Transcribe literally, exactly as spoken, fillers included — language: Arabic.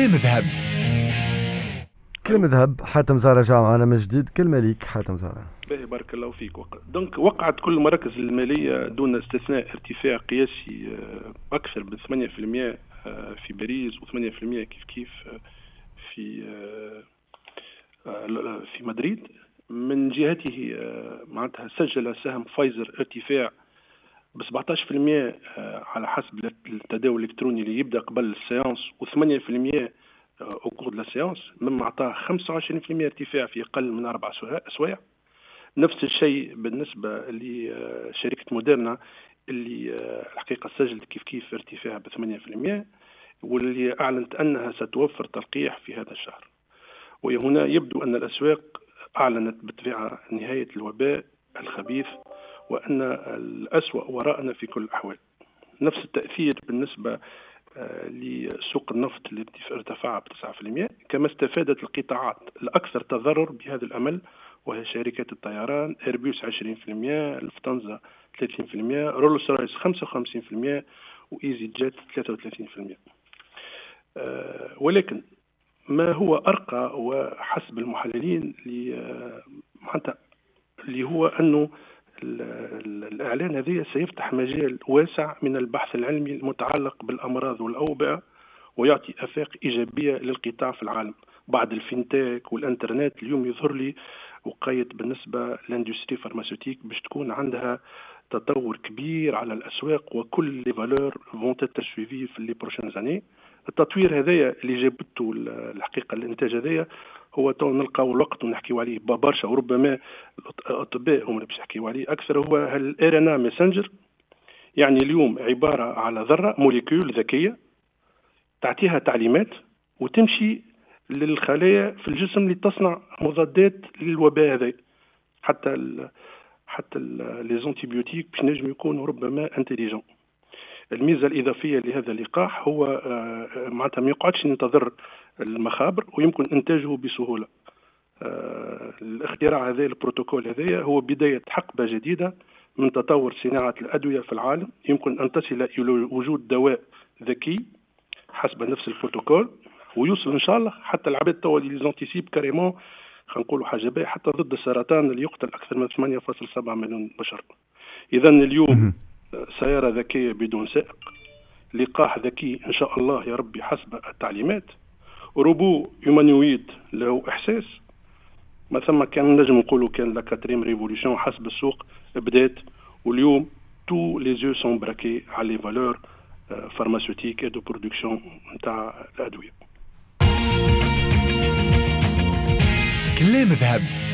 كلام ذهب. كلمة ذهب. حاتم زهرة جاء معنا من جديد. كلمة ليك حاتم زهرة. باهي بارك الله فيك. وقت دونك وقعت كل المراكز المالية دون استثناء ارتفاع قياسي أكثر من ثمانية بالمئة في باريس وثمانية بالمئة كيف كيف في في مدريد. من جهته معناتها سجل سهم فايزر ارتفاع ب سبعطاش بالمئة على حسب التداول الإلكتروني اللي يبدأ قبل السيانس وثمانية بالمئة au cours de la séance، مما أعطاه خمسة وعشرين بالمئة ارتفاع في أقل من أربع أسواع. نفس الشيء بالنسبة لشركة موديرنا اللي الحقيقة سجلت كيف كيف ارتفاع ب ثمانية بالمئة، واللي أعلنت أنها ستوفر تلقيح في هذا الشهر. وهنا يبدو أن الأسواق أعلنت بطبيعة نهاية الوباء الخبيث وأن الأسوأ وراءنا في كل الأحوال. نفس التأثير بالنسبة لسوق النفط اللي ارتفع بتسعة بالمئة، كما استفادت القطاعات الأكثر تضرر بهذا الأمل وهي شركات الطيران. إيربوس عشرين بالمئة، الفتنزا ثلاثين بالمئة، رولز رايس خمسة وخمسين بالمئة، وإيزي جيت ثلاثة وثلاثين بالمئة. أه ولكن ما هو أرقى وحسب المحللين اللي هو أنه الإعلان هذه سيفتح مجال واسع من البحث العلمي المتعلق بالأمراض والأوبئة، ويعطي آفاق إيجابية للقطاع في العالم. بعد الفينتاك والإنترنت اليوم يظهر لي وقايت بالنسبة للاندستري فارماسيوتيك باش تكون عندها تطور كبير على الأسواق، وكل لي فالور فون تيتر سويفي في لي بروشين زاني. التطوير هذايا اللي جابته الحقيقة الانتاج هذايا هو تو نلقاو الوقت ونحكيو عليه برشا، وربما الأطباء هم اللي باش يحكيو عليه أكثر. هو الار ان اي ماسنجر، يعني اليوم عبارة على ذرة موليكيول ذكية تعطيها تعليمات وتمشي للخلايا في الجسم لتصنع مضادات للوباء هذا. حتى ال حتى لي زونتيبيوتيك باش نجم يكونوا ربما انتليجون. الميزة الإضافية لهذا اللقاح هو معناتها ما يقعدش ينتظر المخابر ويمكن إنتاجه بسهولة. الاختراع هذا البروتوكول هذا هو بداية حقبة جديدة من تطور صناعة الأدوية في العالم. يمكن أن تصل إلى وجود دواء ذكي حسب نفس البروتوكول، ويوصل إن شاء الله حتى العباد توا اللي زونتيسيب كاريمون خلينا نقولوا حاجة باهية حتى ضد السرطان اللي يقتل أكثر من ثمانية فاصلة سبعة مليون بشر. إذن اليوم سيارة ذكية بدون سائق، لقاح ذكي إن شاء الله يا ربي حسب التعليمات، روبو هيومانويد له إحساس. ما ثم كان نجم نقولوا كان لا كاتريم ريفوليوشن حسب السوق بدات، واليوم تو لي زو سون براكي على لي فالور فارماسيوتيك اي دو برودكسيون نتاع الأدوية. كلام ذهب.